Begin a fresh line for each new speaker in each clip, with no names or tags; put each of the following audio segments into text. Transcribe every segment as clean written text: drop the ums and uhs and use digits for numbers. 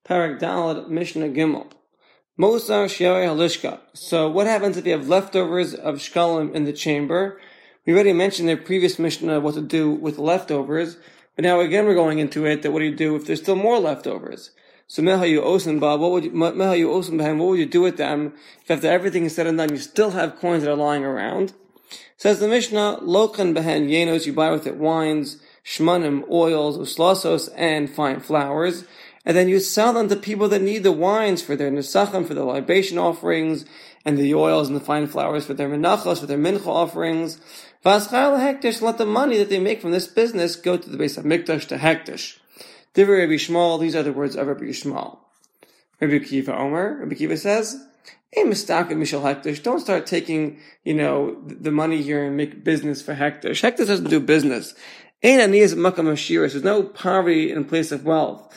Parak Dalad, Mishnah Gimel. Mosar Shiari Halishka. So what happens if you have leftovers of shkalim in the chamber? We already mentioned in the previous Mishnah what to do with the leftovers, but now again we're going into it, that what do you do if there's still more leftovers? So Mehayu Osen Ba, what would you do with them if after everything is said and done you still have coins that are lying around? Says the Mishnah, Lokan Behen Yenos, you buy with it wines, shmanim, oils, uslasos, and fine flours, and then you sell them to people that need the wines for their nesachim, for their libation offerings, and the oils and the fine flours for their menachos, for their mincha offerings. V'aschar lehektish, let the money that they make from this business go to the base of mikdash to hektish. Divrei Rabbi Shmuel, these are the words of Rabbi Shmuel. Rabbi Akiva Omer, Rabbi Akiva says, don't start taking, the money here and make business for hektish. Hektish doesn't do business. There's no poverty in place of wealth.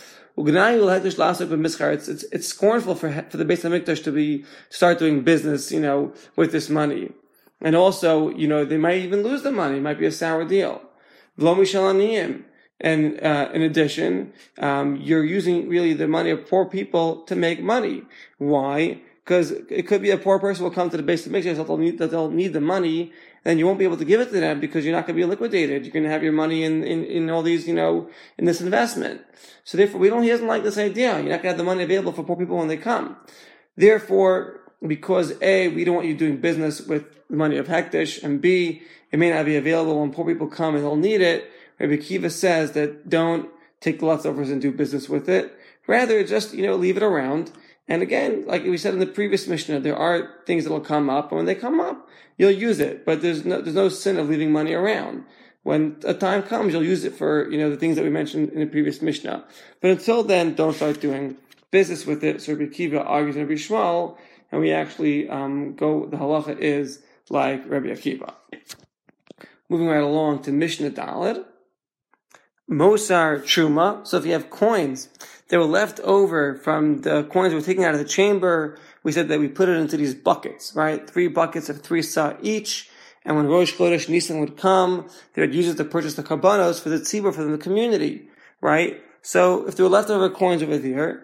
It's scornful for the Beis HaMikdash to start doing business, with this money. And also, they might even lose the money. It might be a sour deal. And in addition, you're using really the money of poor people to make money. Why? Because it could be a poor person will come to the Beis HaMikdash that they'll need the money, and you won't be able to give it to them because you're not going to be liquidated. You're going to have your money in all these, in this investment. So therefore, he doesn't like this idea. You're not going to have the money available for poor people when they come. Therefore, because A, we don't want you doing business with the money of hektish, and B, it may not be available when poor people come and they'll need it, Rabbi Akiva says that don't take the leftovers and do business with it. Rather, just, leave it around. And again, like we said in the previous Mishnah, there are things that will come up, and when they come up, you'll use it. But there's no sin of leaving money around. When a time comes, you'll use it for, the things that we mentioned in the previous Mishnah. But until then, don't start doing business with it. So Rabbi Akiva argues in Rabbi Shmuel, and we actually the halacha is like Rabbi Akiva. Moving right along to Mishnah Daled. Mosar Truma. So if you have coins that were left over from the coins we were taking out of the chamber, we said that we put it into these buckets, right? 3 buckets of 3 sa each. And when Rosh Chodesh Nisan would come, they would use it to purchase the karbanos for the tzibur, for the community, right? So if there were leftover coins over there,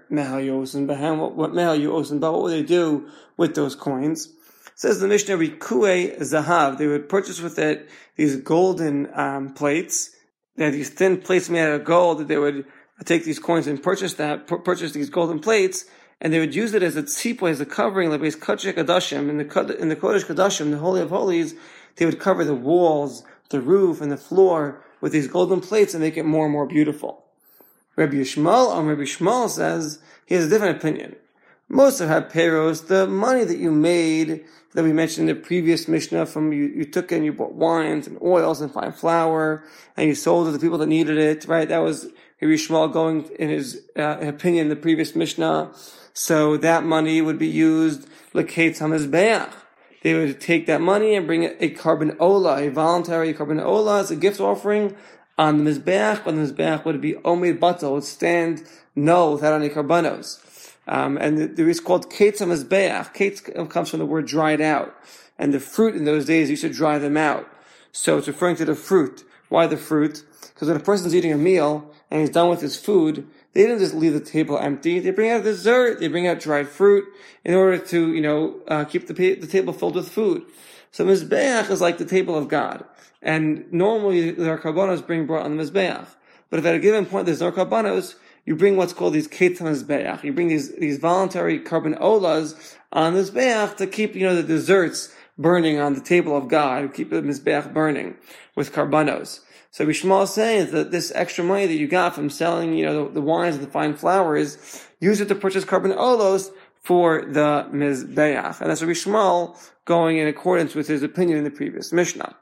what would they do with those coins? It says the Mishnah, Rikue Zahav, they would purchase with it these golden plates. They had these thin plates made out of gold that they would take these coins and purchase these golden plates, and they would use it as a tzipah, as a covering, like base Kodesh Kadashim, in the Kodesh Kadashim, the Holy of Holies, they would cover the walls, the roof, and the floor with these golden plates and make it more and more beautiful. Rabbi Shmuel says, he has a different opinion. Most of Haperos, the money that you made, that we mentioned in the previous Mishnah, from you took and you bought wines and oils and fine flour, and you sold it to the people that needed it, right? That was Rabbi Shmuel going in his opinion in the previous Mishnah. So that money would be used l'ketz hamizbeach. They would take that money and bring a carbon ola, a voluntary carbon ola, as a gift offering on the mizbeach, but the mizbeach would be omed batal, would stand null without any karbanos. And there is called ketz hamizbeach. Ketz comes from the word dried out. And the fruit in those days, you should dry them out. So it's referring to the fruit. Why the fruit? Because when a person's eating a meal and he's done with his food, they didn't just leave the table empty. They bring out dessert. They bring out dried fruit in order to, keep the table filled with food. So mizbeach is like the table of God. And normally there are karbanos being brought on the mizbeach. But if at a given point there's no karbanos, you bring what's called these ketz hamizbeach. You bring these voluntary carbon olas on the mizbeach to keep, the desserts burning on the table of God, keep the mizbeach burning with karbanos. So Bishmal is saying that this extra money that you got from selling, the wines and the fine flowers, use it to purchase carbon olos for the mizbeach. And that's Rabbi Shmuel going in accordance with his opinion in the previous Mishnah.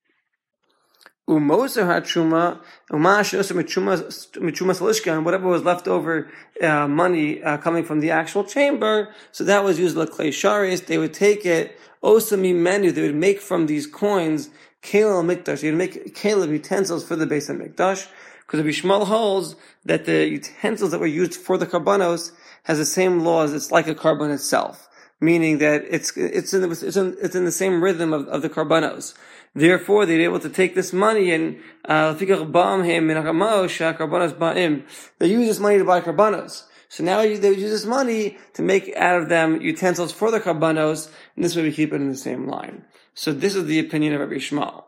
Umoser hatruma, umash mitchuma and whatever was left over money coming from the actual chamber, so that was used like clay sharis. They would take it, osami menu, they would make from these coins Kela Mikdash. You'd make Kela utensils for the Beis HaMikdash, because Rabbi Shmuel holds that the utensils that were used for the karbanos has the same laws. It's like a carbon itself, meaning that it's in the same rhythm of the karbanos. Therefore, they're able to take this money and they use this money to buy karbanos. So now they would use this money to make out of them utensils for the karbanos, and this way we keep it in the same line. So this is the opinion of Rabbi Shmuel.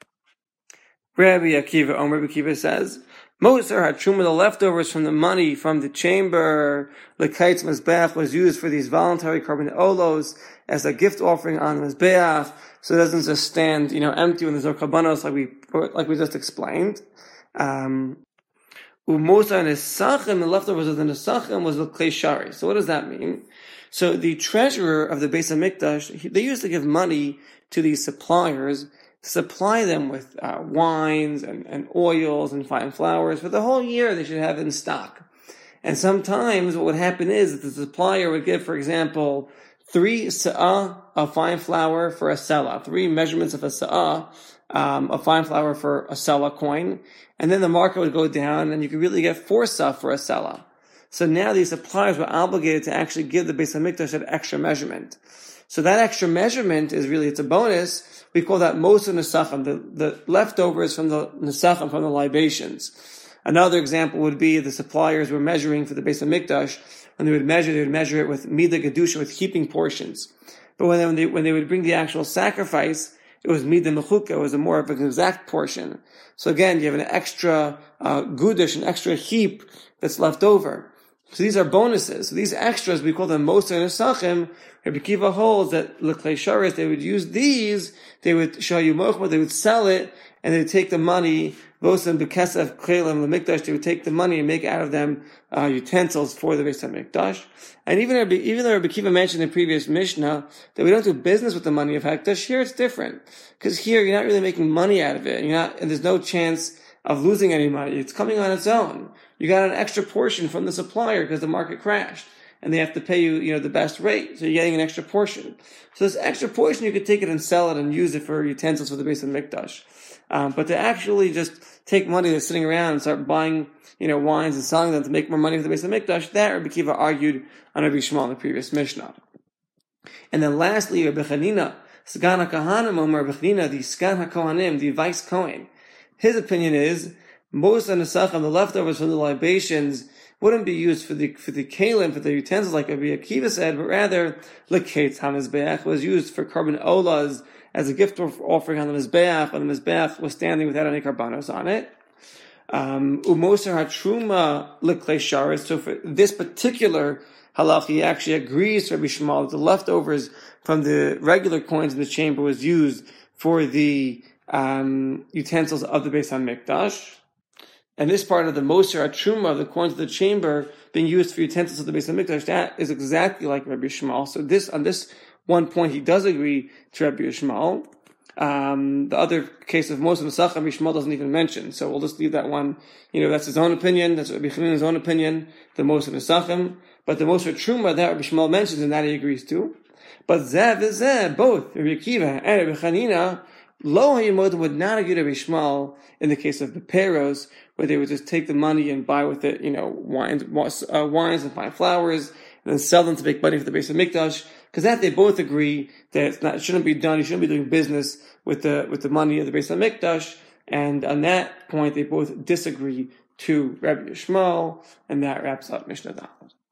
Rabbi Akiva says, Moser HaTruma, the leftovers from the money from the chamber, the L'kaitz Mizbeach, was used for these voluntary carbon olos as a gift offering on the Mizbeach, so it doesn't just stand, empty when there's no karbanos, like we just explained. Umosa Nesachim, the leftovers of the Nesachim was the Klei Shari. So what does that mean? So the treasurer of the Beis HaMikdash, they used to give money to these suppliers, supply them with wines and oils and fine flours for the whole year. They should have it in stock. And sometimes what would happen is that the supplier would give, for example, 3 sa'ah of fine flour for a selah, 3 measurements of a sa'ah of fine flour for a selah coin, and then the market would go down and you could really get 4 sa'ah for a selah. So now these suppliers were obligated to actually give the Beis HaMikdash that extra measurement. So that extra measurement is really, it's a bonus. We call that Moser Nesachim, the leftovers from the Nesachim, from the libations. Another example would be the suppliers were measuring for the Beis HaMikdash. When they would measure it with Midah Gedusha, with heaping portions. But when they would bring the actual sacrifice, it was Midah Mechukah, it was a more of an exact portion. So again, you have an extra gudish, an extra heap that's left over. So these are bonuses. So these extras, we call them Moser Nesachim. Rabbi Akiva holds that L'klei Sharis, they would use these, they would show you mochma, they would sell it, and they would take the money, Vosam B'kesef Krelim L'mikdash, they would take the money and make out of them utensils for the Beis HaMikdash. And even though Rabbi Akiva mentioned in the previous Mishnah that we don't do business with the money of Hekdash, here it's different. Because here you're not really making money out of it. And there's no chance of losing any money. It's coming on its own. You got an extra portion from the supplier because the market crashed. And they have to pay you, the best rate. So you're getting an extra portion. So this extra portion, you could take it and sell it and use it for utensils for the Beis HaMikdash. But to actually just take money that's sitting around and start buying, wines and selling them to make more money for the Beis HaMikdash, that Rabbi Akiva argued on Rabbi Shmuel in the previous Mishnah. And then lastly, Rabbi Chanina, Sgan HaKahanim, Omer Rabbi Chanina, the Sgan HaKohanim, the Vice Kohen. His opinion is, most of the Nesachim, the leftovers from the libations, wouldn't be used for the kalim, for the utensils, like Rabbi Akiva said, but rather l'kaitz hamizbeach was used for carbon olas as a gift offering on the mizbeach, when the mizbeach was standing without any karbanos on it. Umoser hatruma l'klei sharis. So for this particular halach, he actually agrees to Rabbi Shmuel that the leftovers from the regular coins in the chamber was used for the utensils of the Beis HaMikdash. And this part of the Moser HaTruma, of the coins of the chamber, being used for utensils of the Beis HaMikdash, that is exactly like Rabbi Shmuel. So on this one point, he does agree to Rabbi Shmuel. The other case of Moser Nesachim, Rabbi Shmuel doesn't even mention. So we'll just leave that one. That's his own opinion. That's Rabbi Chanina's own opinion, the Moser Nesachim. But the Moser HaTruma that Rabbi Shmuel mentions, and that he agrees to. But Zeh v'Zeh, both Rabbi Akiva and Rabbi Chanina, Lo Hayimod would not agree to Rabbi Shmuel in the case of the Peros, where they would just take the money and buy with it, wines and fine flowers, and then sell them to make money for the Beis HaMikdash. Because that they both agree that it shouldn't be done. You shouldn't be doing business with the money of the Beis HaMikdash. And on that point, they both disagree to Rabbi Shmuel, and that wraps up Mishnah Dalet.